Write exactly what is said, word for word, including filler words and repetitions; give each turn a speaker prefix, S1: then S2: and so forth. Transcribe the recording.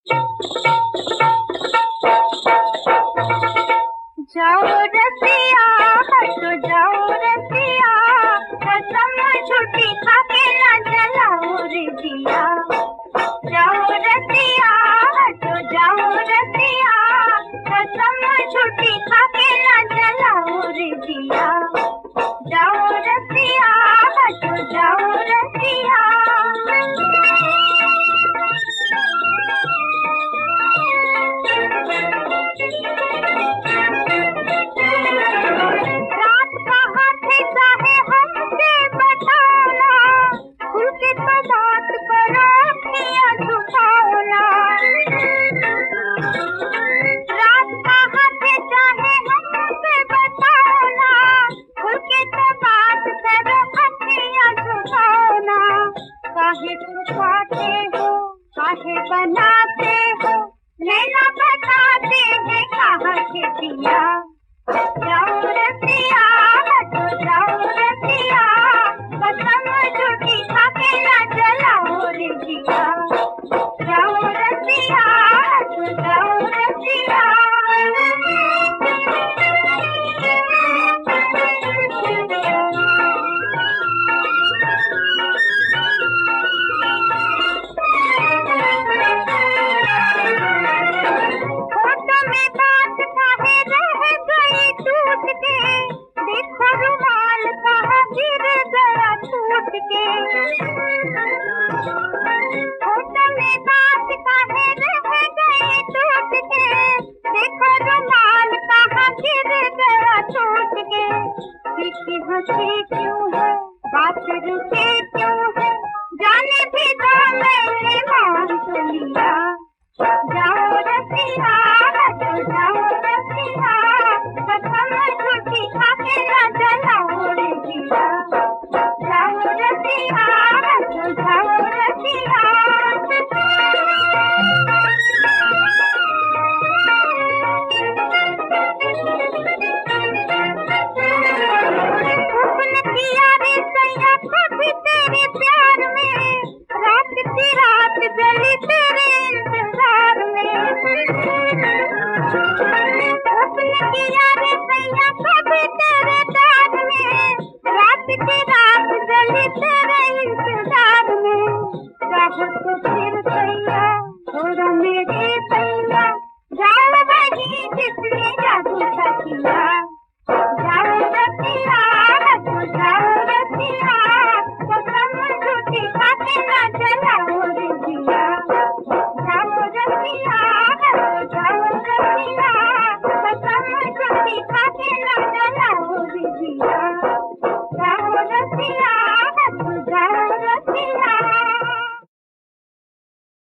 S1: जाओ रसिया हटो जाओ रसिया, कसम छुट्टी खा के ना जलाओ रे दिया। जाओ रसिया हटो जाओ रसिया, कसम छुट्टी खा के ना जलाओ रे दिया। जाओ रसिया हटो जाओ रसिया। रात कहाँ थे चाहे हमसे बताना, खुल के तो बात करो अखियाँ छुपाओना। रात कहाँ थे चाहे हमसे बताना, खुल के तो बात करो अखियाँ छुपाओना। काहे छुपाते हो काहे बनाते हो, नैना बताते हैं कहाँ के पिया। जाओ रसिया हटो जाओ रसिया, कसम झूठी खा के ना जलाओ रे दिया। जाओ रसिया हटो जाओ रसिया। होठों में बात काहे रह गई टूट के, देखो रुमाल कहाँ गिर गया टूट के। होठों में बात काहे रह गई टूट के, देखो रुमाल कहाँ गिर गया टूट के। किसी हंसी क्यों है बात रुके क्यों है, जाने भी दो मैंने मान तो लिया। जाओ रसिया हटो जाओ रसिया, कसम झूठी खा के ना जलाओ रे दिया। जाओ रसिया हटो जाओ रसिया। हुस्न किया रे सैया कभी तेरे प्यार में, रात की रात जली तेरे इंतजार में। हुस्न किया रे सैया कभी तेरे प्यार में, रात की रात जली तेरे इंतजार में। चाहो तो फिर सैया छोड़ो मेरे सैया, जाओ वही जिसने जादू सा किया। जाओ रसिया हटो जाओ रसिया, कसम झूठी खा के ना जलाओ रे दिया। जाओ रसिया हटो जाओ रसिया, कसम झूठी खा